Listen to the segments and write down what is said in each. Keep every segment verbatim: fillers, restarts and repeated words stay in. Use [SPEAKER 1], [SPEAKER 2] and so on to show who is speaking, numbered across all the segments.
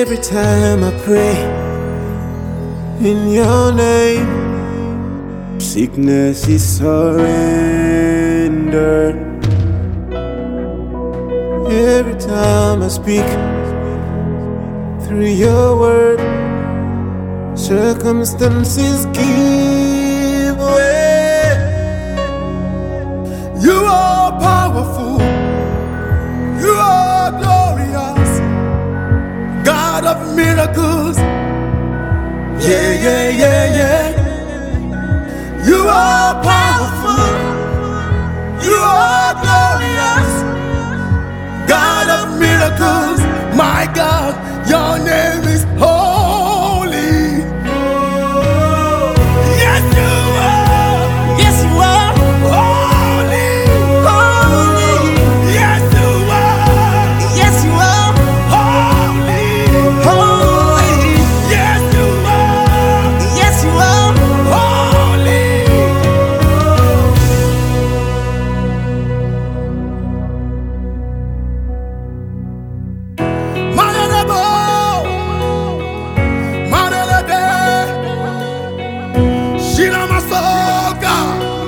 [SPEAKER 1] Every time I pray in your name, sickness is surrendered. Every time I speak through your word, circumstances give way. You are powerful, you are glorious, God of miracles. Yeah, yeah, yeah, yeah. You are powerful, you are glorious, God of miracles. My God, your name is holy. Yes, you are.
[SPEAKER 2] Yes, you are.
[SPEAKER 1] Holy,
[SPEAKER 2] Holy.
[SPEAKER 1] yes, you are.
[SPEAKER 2] Yes, you are.
[SPEAKER 1] Holy,
[SPEAKER 2] Holy.
[SPEAKER 1] yes, you are.
[SPEAKER 2] Yes, you are.
[SPEAKER 1] Holy. Manelebo, manelebe, shiramasoka,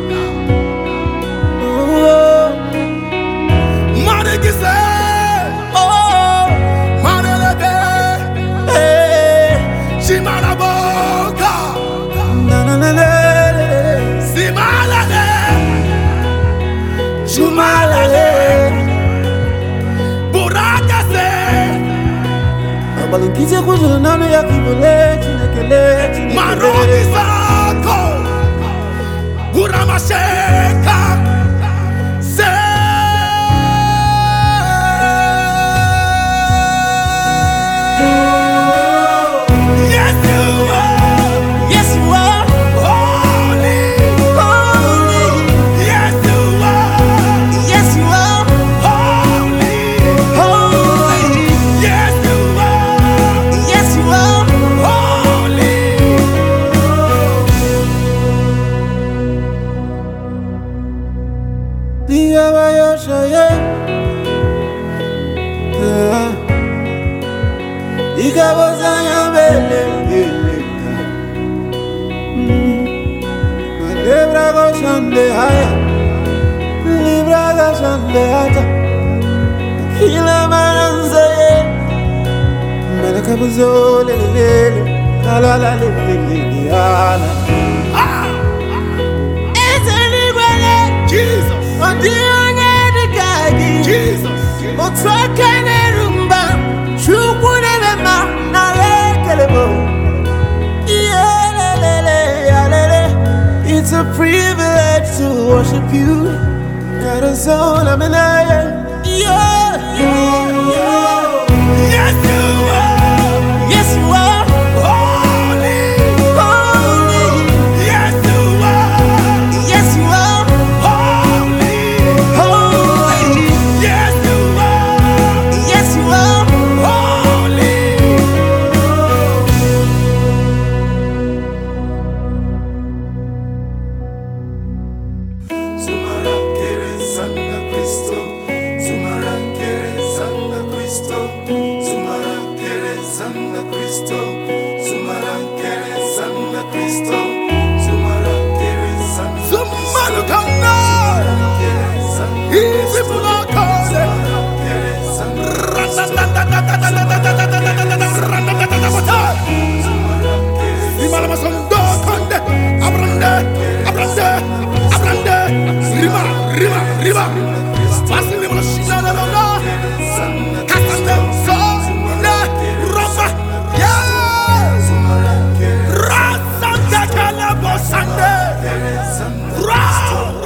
[SPEAKER 1] manegise,
[SPEAKER 2] Oh,
[SPEAKER 1] manelebe,
[SPEAKER 2] hey.
[SPEAKER 1] shimanaboka,
[SPEAKER 2] Na na na na.
[SPEAKER 1] simalale,
[SPEAKER 2] Jumalale.
[SPEAKER 1] shumalale, burakase,
[SPEAKER 2] Abalinkize kuzulu nanu ya kibule chinekele chinekele.
[SPEAKER 1] maroni sako, buramasheka, se. Yes, you are.
[SPEAKER 2] Yes, you are.
[SPEAKER 1] Holy.
[SPEAKER 2] Holy.
[SPEAKER 1] Yes, you are.
[SPEAKER 2] Yes, you are.
[SPEAKER 1] Holy.
[SPEAKER 2] Holy.
[SPEAKER 1] Yes, you are.
[SPEAKER 2] Yes, you are.
[SPEAKER 1] Holy.
[SPEAKER 2] Diyabayoshaye. Ikabozanya bele bele. Libra goshande haya. Libra goshande haya. Kila maranze. Melakabuzo lele lele. La la lele lele ala. Ezenigwele.
[SPEAKER 1] Jesus.
[SPEAKER 2] Ondionye dikagi.
[SPEAKER 1] Jesus.
[SPEAKER 2] Otwakane rumba. Chukune mema na lekelebo. Yelelele, yalele. It's a privilege to worship you. That is all I'm in. Yeah, yeah, yeah.
[SPEAKER 1] Yes, you are.
[SPEAKER 2] Yes, you are.
[SPEAKER 1] Holy.
[SPEAKER 2] Holy.
[SPEAKER 1] Yes, you are.
[SPEAKER 2] Yes, you are.
[SPEAKER 1] Holy.
[SPEAKER 2] Holy.
[SPEAKER 1] Yes, you are.
[SPEAKER 2] Yes, you are.
[SPEAKER 1] Holy. Zumarakere Santa Cristo, Zumarakere Santa Cristo, Zumarakere Santa Cristo, Zumarakere Santa Cristo, Zumarakere Santa Zumarukana, Easy Fulakane, Imalamasondo Kande, Abrande, Abrande, Abrande, Rima, Rima, Rima, Fasili Machina, Casande, Sonda, Rosa, yes, Rasa Takala Bosande, Ra.